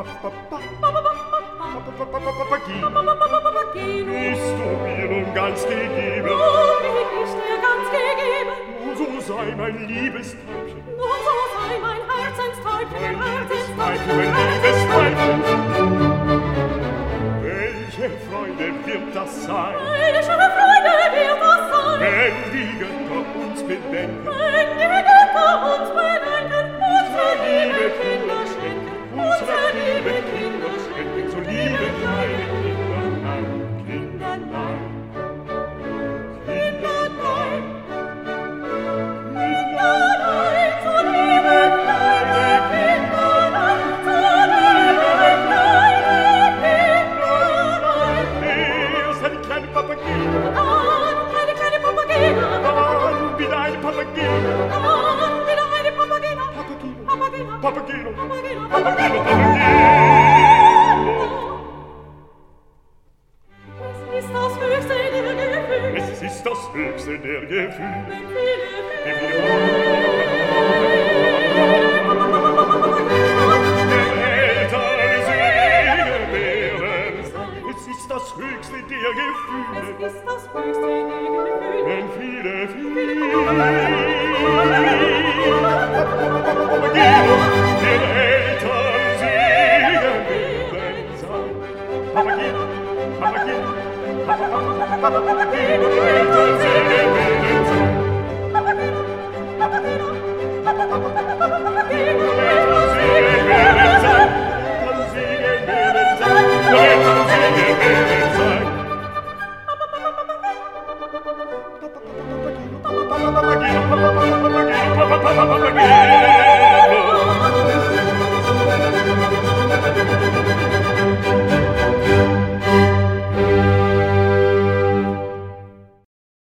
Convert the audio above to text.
Papageno, bist du mir nun ganz gegeben? Nun bin ich dir ganz gegeben. Nun so sei mein Liebestheibchen. Nun so sei mein Herzenstäubchen, Mein Liebestheibchen. Welche Freude wird das sein? Welche Freude wird das sein? Wenn die Götter uns bedenken. Wenn die Götter uns bedenken, unsere liebe Kinder schenken, unsere liebe Kinder schenken, So liebe kleine Kinderlein, Kinderlein, Kinderlein, Kinderlein, so liebe kleine Kinderlein, so liebe kleine Kinderlein. erst eine kleine Papageno, Dann eine kleine Papageno, dann wieder eine Papageno, dann wieder eine Papageno, Papageno, Papageno, Papageno, Papageno, Papageno, Papageno. Es ist das höchste der Gefühle, Es ist das höchste der Gefühle. wenn viele Es ist das höchste der Gefühle, Es ist das höchste der Gefühle, wenn viele